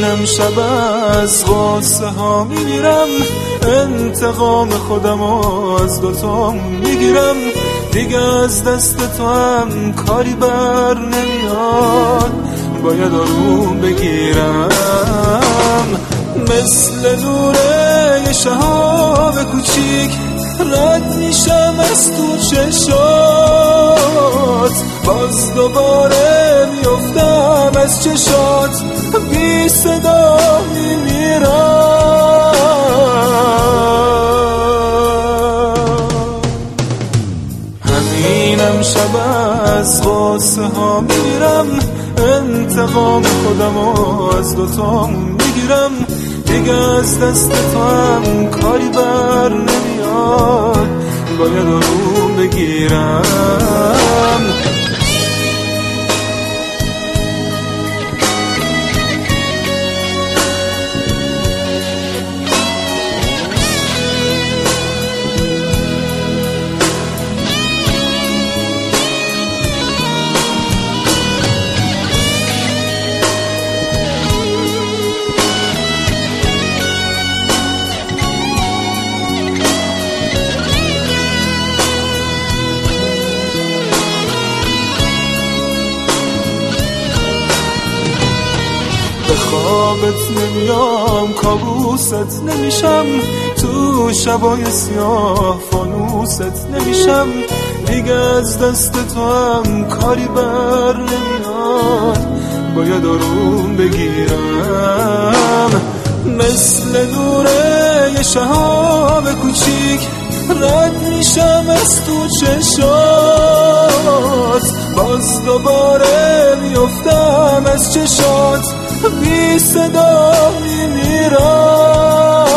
امشب از قصه ها میمیرم، انتقام خودم از دوتا میگیرم. دیگه از دست تو هم کاری بر نمیاد، باید آروم بگیرم. مثل نوره یه شهاب کوچیک رد میشم از تو چشات، باز دوباره میفتم از چشات، بی صدا میمیرم. همین امشب از قصه ها میمیرم، انتقام خودم از دوتا میگیرم. دیگه از دست تو هم کاری بر نمیاد، باید آروم بگیرم. به خوابت نمیام، کابوست نمیشم، تو شبای سیاه فانوست نمیشم. دیگه از دست تو هم کاری بر نمیاد، باید آروم بگیرم. مثل نوره یه شهاب کوچیک رد میشم از تو چشات، باز دوباره میفتم از چشات، بی صدا میمیرم.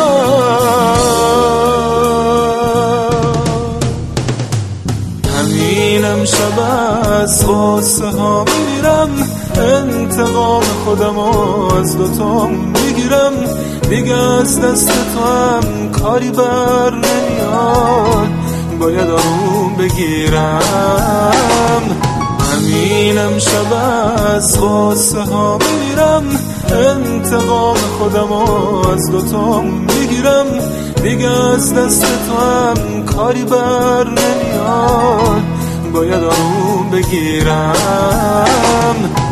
همین امشب از قصه ها میمیرم، انتقام خودم از دوتا میگیرم. دیگه از دست تو هم کاری بر نمیاد، باید آروم بگیرم. همین امشب از قصه ها میمیرم، انتقام خودم از دوتا میگیرم. دیگه از دست تو هم کاری بر نمیاد، باید آروم بگیرم.